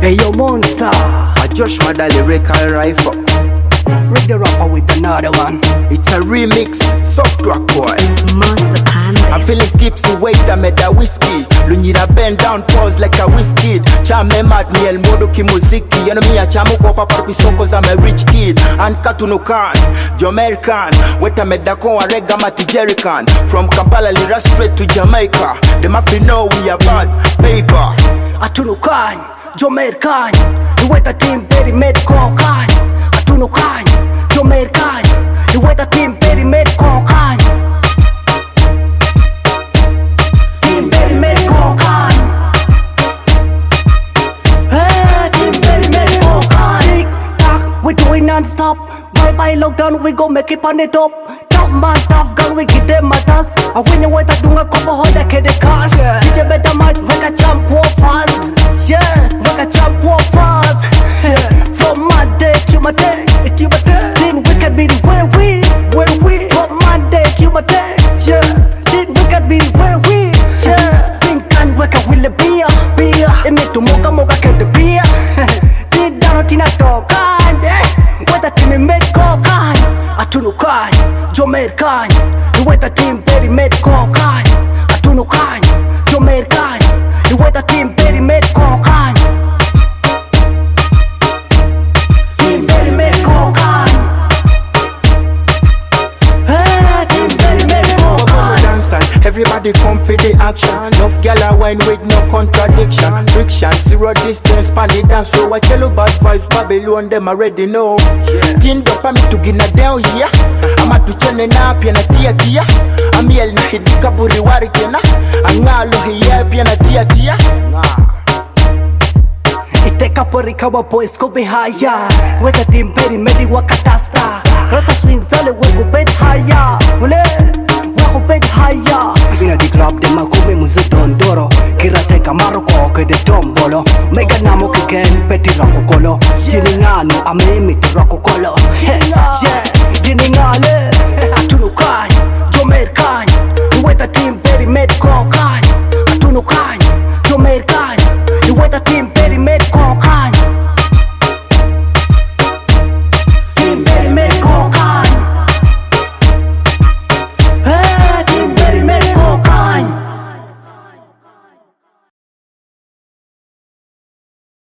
Hey yo monster, I Josh Mada lyrical rifle. Rick the rapper with another one. It's a remix, soft rock boy. Master Pandis. I'm feeling tipsy, wait I made a whiskey. Lunyira bend down, pause like a whiskey. Chame mat ni el modo ki muziki. Yano mi a chamu ko papa piso cause I'm a rich kid. And katunukan, Jamaican. Wait I made a ko a rega mati jerrycan. From Kampala lira straight to Jamaica. Them have to know we are bad, paper. Atunukan, Jamaican. You wait a team very made kokan. Atunukan, Jamaican. You wait a team very made kokan. Team very made kokan. Hey, team very made kokan. Tick tock, we doing non-stop. Bye lockdown, we go make it on the top. Tough man, tough gun, we get them at us. And when you wait a dunga kopo hoda ke de cash. DJ better match, weka champ war fast. Yeah, weka champ war fast. From Monday to my day, to my day. Then we can be where we. From Monday to my day, yeah. Then we can be where we, yeah. Think can weka will beer. Eme tu moka ke de beer. Did down tina tokan, yeah. Weta team made kokan. Atunukan, Jamaican. You weta team very made kokan. Atunukan, Jamaican. You weta team very made kokan. Team very made kokan. Hey, team very made kokan. Dance and everybody come for the action. Enough gyal a wine with no contradiction. Friction, zero distance, pan the dance. So watch yellow bad vibes, Babylon them already know. Tin dopa mi tugina down here. Ama tuchene na pia na tia. Amiel na hidika buri wari kena. Angalo hiya pia na tia. Iteka porika wa boys ko behaya. Weta team very medi wakatasta. Rata swings dale weko bed haya. Ule wako bed haya. Ina di club de makumi muze dondoro. Kirate kamaro ko ke de tombolo. Mega namo kiken peti rako kolo. Jiningano amimi rako kolo. Yeah, jiningale.